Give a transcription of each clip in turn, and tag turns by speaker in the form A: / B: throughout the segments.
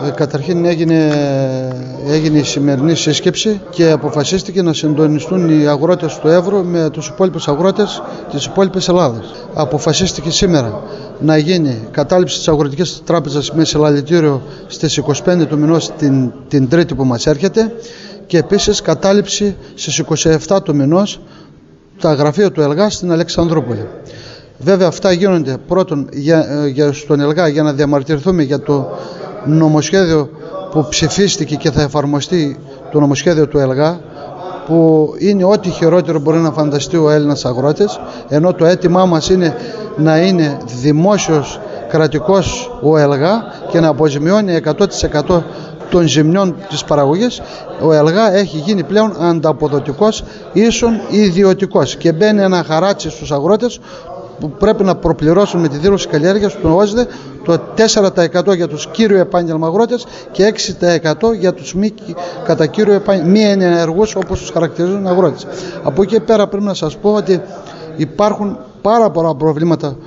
A: Καταρχήν έγινε η σημερινή σύσκεψη και αποφασίστηκε να συντονιστούν οι αγρότες του Εύρου με τους υπόλοιπους αγρότες της υπόλοιπης Ελλάδας. Αποφασίστηκε σήμερα να γίνει κατάληψη της Αγροτικής Τράπεζας με συλλαλητήριο στις 25 του μηνός την Τρίτη που μας έρχεται και επίσης κατάληψη στις 27 του μηνός τα γραφεία του ΕΛΓΑ στην Αλεξανδρούπολη. Βέβαια αυτά γίνονται πρώτον στον ΕΛΓΑ για να διαμαρτυρηθούμε για το νομοσχέδιο που ψηφίστηκε και θα εφαρμοστεί, το νομοσχέδιο του ΕΛΓΑ, που είναι ό,τι χειρότερο μπορεί να φανταστεί ο Έλληνας αγρότης, ενώ το αίτημά μας είναι να είναι δημόσιος κρατικός ο ΕΛΓΑ και να αποζημιώνει 100% των ζημιών της παραγωγής. Ο ΕΛΓΑ έχει γίνει πλέον ανταποδοτικός ίσον ιδιωτικός και μπαίνει ένα χαράτσι στους αγρότες που πρέπει να προπληρώσουν με τη δήλωση καλλιέργειας που ονομάζεται το 4% για τους κύριο επάγγελμα αγρότες και 6% για τους κατά κύριο μη ενεργούς, όπως τους χαρακτηρίζουν αγρότες. Από εκεί πέρα πρέπει να σας πω ότι υπάρχουν πάρα πολλά προβλήματα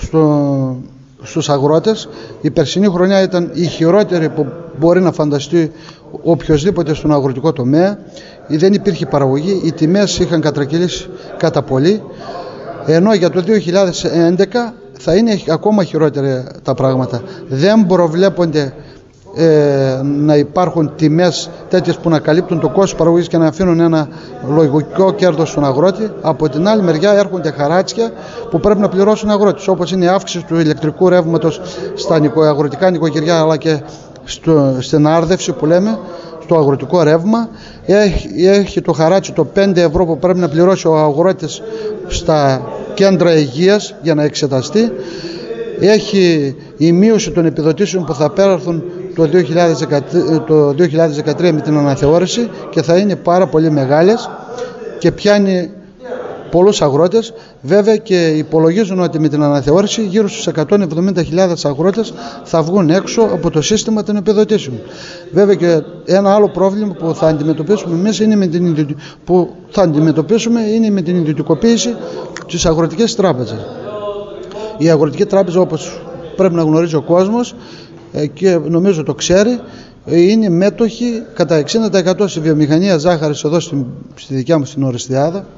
A: στους αγρότες. Η περσινή χρονιά ήταν η χειρότερη που μπορεί να φανταστεί οποιοσδήποτε στον αγροτικό τομέα. Δεν υπήρχε παραγωγή, οι τιμές είχαν κατρακυλήσει κατά πολύ, ενώ για το 2011 θα είναι ακόμα χειρότερα τα πράγματα. Δεν προβλέπονται να υπάρχουν τιμές τέτοιες που να καλύπτουν το κόστος παραγωγής και να αφήνουν ένα λογικό κέρδος στον αγρότη. Από την άλλη μεριά έρχονται χαράτσια που πρέπει να πληρώσουν οι αγρότες, όπως είναι η αύξηση του ηλεκτρικού ρεύματος στα αγροτικά νοικοκυριά αλλά και στην άρδευση που λέμε, στο αγροτικό ρεύμα. Έχει το χαράτσι το 5 ευρώ που πρέπει να πληρώσει ο αγρότης στα κέντρα υγείας για να εξεταστεί. Έχει η μείωση των επιδοτήσεων που θα πέρασουν το 2013 με την αναθεώρηση και θα είναι πάρα πολύ μεγάλες και πιάνει πολλούς αγρότες. Βέβαια και υπολογίζουν ότι με την αναθεώρηση γύρω στους 170.000 αγρότες θα βγουν έξω από το σύστημα των επιδοτήσεων. Βέβαια και ένα άλλο πρόβλημα που θα αντιμετωπίσουμε εμείς είναι με την ιδιωτικοποίηση της Αγροτικής Τράπεζας. Η Αγροτική Τράπεζα, όπως πρέπει να γνωρίζει ο κόσμος και νομίζω το ξέρει, είναι μέτοχη κατά 60% στη βιομηχανία ζάχαρης εδώ στη δικιά μου στην Ορεστιάδα,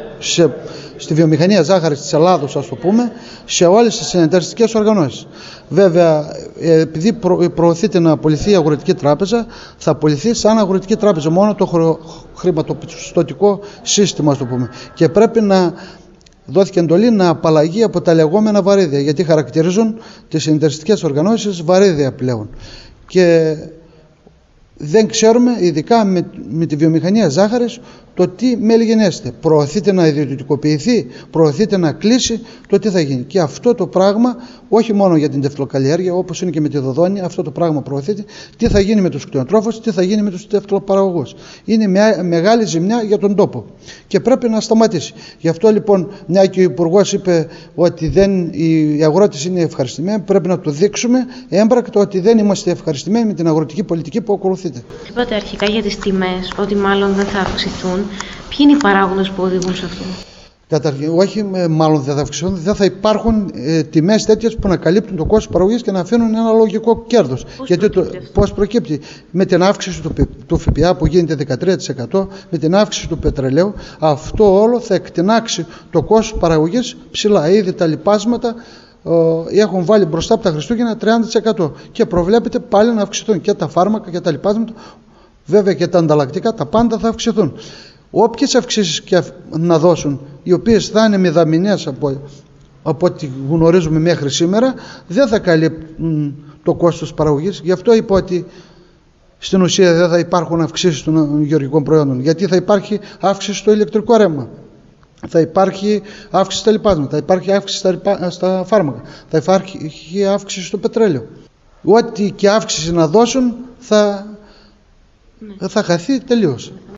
A: στη βιομηχανία ζάχαρης της Ελλάδος, ας το πούμε, σε όλες τις συνεταιριστικές οργανώσεις. Βέβαια, επειδή προωθείται να απολυθεί η Αγροτική Τράπεζα, θα απολυθεί σαν Αγροτική Τράπεζα μόνο το χρηματοπιστωτικό σύστημα, ας το πούμε. Και πρέπει να δόθηκε εντολή να απαλλαγεί από τα λεγόμενα βαρύδια, γιατί χαρακτηρίζουν τις συνεταιριστικές οργανώσεις βαρύδια πλέον. Και δεν ξέρουμε, ειδικά με τη βιομηχανία ζάχαρης, το τι μέλη προωθείται να ιδιωτικοποιηθεί, προωθείται να κλείσει, το τι θα γίνει. Και αυτό το πράγμα, όχι μόνο για την τεφλοκαλλιέργεια, όπως είναι και με τη Δοδόνη, αυτό το πράγμα προωθείται. Τι θα γίνει με τους κτηνοτρόφους, τι θα γίνει με τους τεφλοπαραγωγούς. Είναι μια μεγάλη ζημιά για τον τόπο και πρέπει να σταματήσει. Γι' αυτό λοιπόν, μια και ο Υπουργός είπε ότι οι αγρότες είναι ευχαριστημένοι, πρέπει να το δείξουμε έμπρακτα ότι δεν είμαστε ευχαριστημένοι με την αγροτική πολιτική που ακολουθείται.
B: Είπατε αρχικά για τις τιμές, ότι μάλλον δεν θα αυξηθούν. Ποιοι είναι οι παράγοντες που οδηγούν σε αυτό?
A: Καταρχήν, όχι μάλλον δεν θα αυξηθούν, δεν θα υπάρχουν τιμές τέτοιες που να καλύπτουν το κόστος παραγωγής και να αφήνουν ένα λογικό κέρδος. Πώς προκύπτει? Με την αύξηση του ΦΠΑ που γίνεται 13%, με την αύξηση του πετρελαίου, αυτό όλο θα εκτινάξει το κόστος παραγωγής ψηλά. Ήδη τα λιπάσματα έχουν βάλει μπροστά από τα Χριστούγεννα 30% και προβλέπεται πάλι να αυξηθούν και τα φάρμακα και τα λιπάσματα, βέβαια και τα ανταλλακτικά, τα πάντα θα αυξηθούν. Όποιες αυξήσεις και να δώσουν, οι οποίες θα είναι μηδαμινές από ό,τι γνωρίζουμε μέχρι σήμερα, δεν θα καλύπτουν το κόστος παραγωγής. Γι' αυτό είπα ότι στην ουσία δεν θα υπάρχουν αυξήσεις των γεωργικών προϊόντων, γιατί θα υπάρχει αύξηση στο ηλεκτρικό ρεύμα, θα υπάρχει αύξηση στα λιπάσματα, θα υπάρχει αύξηση στα φάρμακα, θα υπάρχει αύξηση στο πετρέλαιο. Ό,τι και αύξηση να δώσουν θα χαθεί τελείως.